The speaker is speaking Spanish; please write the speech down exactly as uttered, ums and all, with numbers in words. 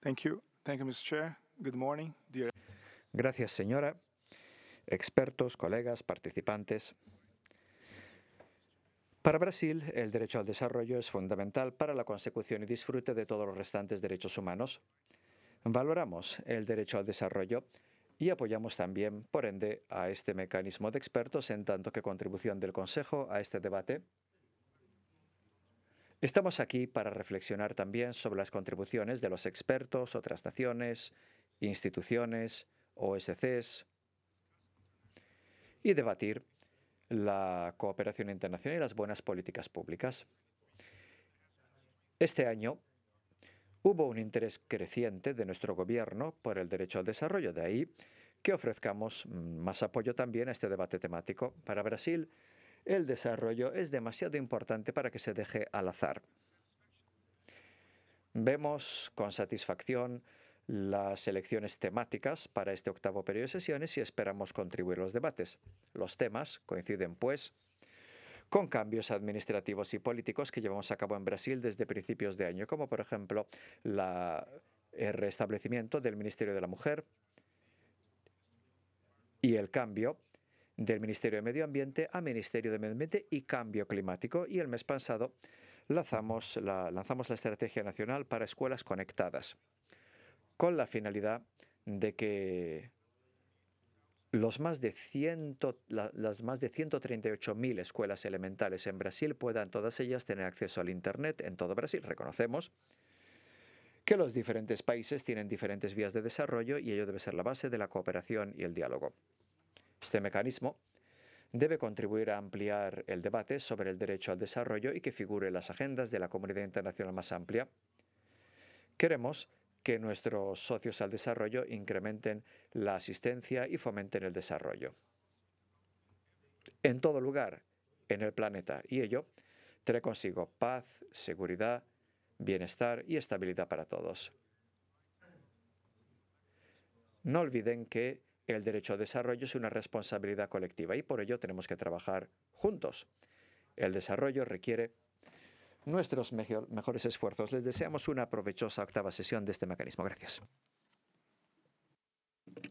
Thank you. Thank you, mister Chair. Good morning, dear. Gracias, señora. Expertos, colegas, participantes. Para Brasil, el derecho al desarrollo es fundamental para la consecución y disfrute de todos los restantes derechos humanos. Valoramos el derecho al desarrollo y apoyamos también, por ende, a este mecanismo de expertos en tanto que contribución del Consejo a este debate. Estamos aquí para reflexionar también sobre las contribuciones de los expertos, otras naciones, instituciones, O S Cs y debatir la cooperación internacional y las buenas políticas públicas. Este año hubo un interés creciente de nuestro gobierno por el derecho al desarrollo, de ahí que ofrezcamos más apoyo también a este debate temático. Para Brasil, el desarrollo es demasiado importante para que se deje al azar. Vemos con satisfacción las elecciones temáticas para este octavo periodo de sesiones y esperamos contribuir a los debates. Los temas coinciden, pues, con cambios administrativos y políticos que llevamos a cabo en Brasil desde principios de año, como por ejemplo la, el restablecimiento del Ministerio de la Mujer y el cambio del Ministerio de Medio Ambiente a Ministerio de Medio Ambiente y Cambio Climático. Y el mes pasado lanzamos la, lanzamos la Estrategia Nacional para Escuelas Conectadas, con la finalidad de que Los más de cien, la, las más de ciento treinta y ocho mil escuelas elementales en Brasil puedan todas ellas tener acceso al Internet en todo Brasil. Reconocemos que los diferentes países tienen diferentes vías de desarrollo y ello debe ser la base de la cooperación y el diálogo. Este mecanismo debe contribuir a ampliar el debate sobre el derecho al desarrollo y que figure en las agendas de la comunidad internacional más amplia. Queremos que nuestros socios al desarrollo incrementen la asistencia y fomenten el desarrollo en todo lugar en el planeta, y ello trae consigo paz, seguridad, bienestar y estabilidad para todos. No olviden que el derecho al desarrollo es una responsabilidad colectiva y por ello tenemos que trabajar juntos. El desarrollo requiere nuestros mejores esfuerzos. Les deseamos una provechosa octava sesión de este mecanismo. Gracias.